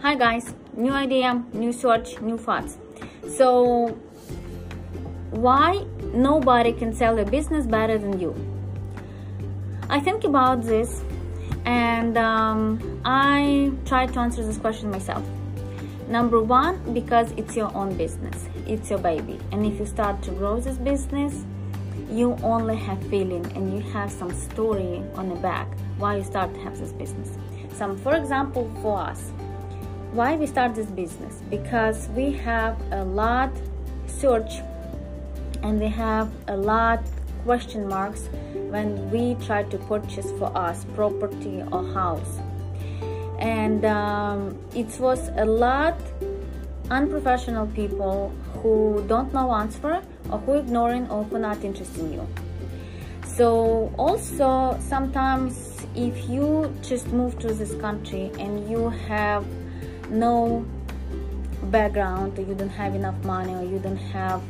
Hi guys, new idea, new search, new thoughts. So why nobody can sell your business better than you? I think about this and I try to answer this question myself. Number one, because it's your own business, it's your baby, and if you start to grow this business, you only have feeling and you have some story on the back why you start to have this business. For example, for us, why we start this business? Because we have a lot search and we have a lot question marks when we try to purchase for us property or house, and it was a lot unprofessional people who don't know answer or who ignoring or who not interested in you. So also sometimes if you just move to this country and you have no background, or you don't have enough money, or you don't have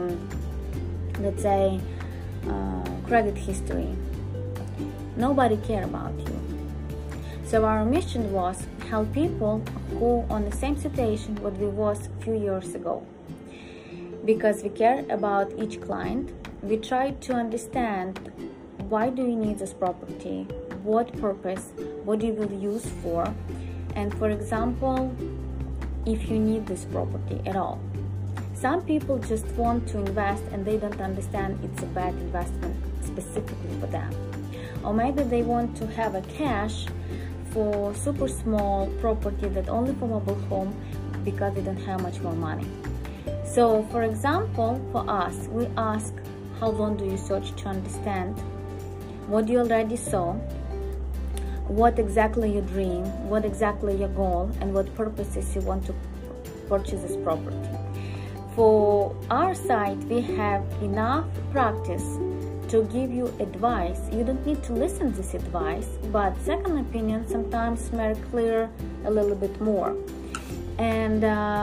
let's say credit history, nobody care about you. So our mission was help people who on the same situation what we was a few years ago. Because we care about each client, we try to understand why do you need this property, what purpose, what you will use for, and for example, if you need this property at all. Some people just want to invest and they don't understand it's a bad investment specifically for them. Or maybe they want to have a cash for super small property that only for mobile home because they don't have much more money. So for example, for us, we ask how long do you search to understand what you already saw, what exactly your dream, what exactly your goal, and what purposes you want to purchase this property. For our side, we have enough practice to give you advice. You don't need to listen to this advice, but second opinion sometimes may clear a little bit more. And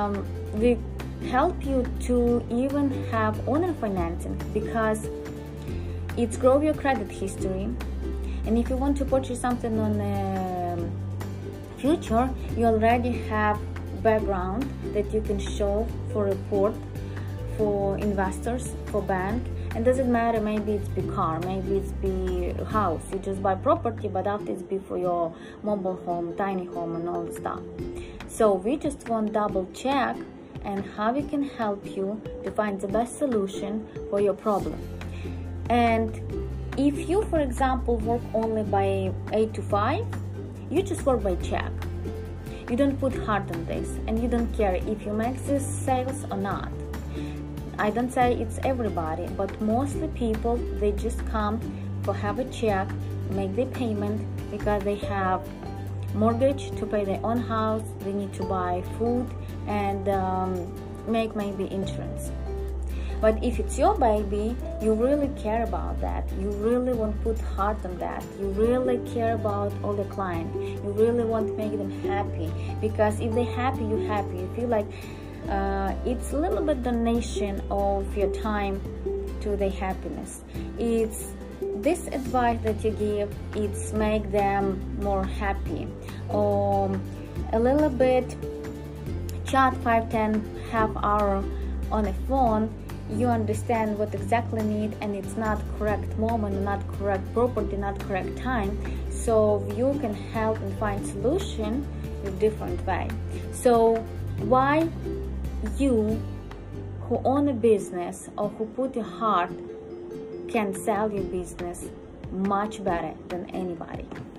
we help you to even have owner financing, because it's grow your credit history. And if you want to purchase something on the future, you already have background that you can show for report, for investors, for bank. And doesn't matter, maybe it's be car, maybe it's be house. You just buy property, but after it's be for your mobile home, tiny home, and all the stuff. So we just want double check and how we can help you to find the best solution for your problem. And if you, for example, work only by 8 to 5, you just work by check. You don't put heart on this, and you don't care if you make this sales or not. I don't say it's everybody, but mostly people, they just come for have a check, make the payment because they have mortgage to pay their own house, they need to buy food and make maybe insurance. But if it's your baby, you really care about that. You really want to put heart on that. You really care about all the client. You really want to make them happy, because if they're happy, you're happy. You feel like it's a little bit donation of your time to their happiness. It's this advice that you give, it's make them more happy. Or a little bit chat 5-10 half hour on a phone, you understand what exactly need, and it's not correct moment, not correct property, not correct time, so you can help and find solution in different way. So why you who own a business or who put your heart can sell your business much better than anybody?